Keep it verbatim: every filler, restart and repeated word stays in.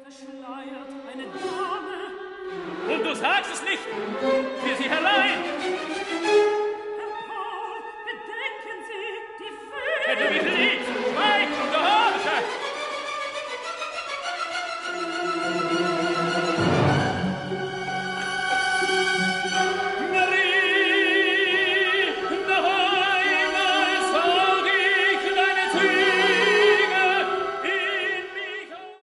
Verschleiert eine Dame. Und du sagst es nicht! Für sie herein!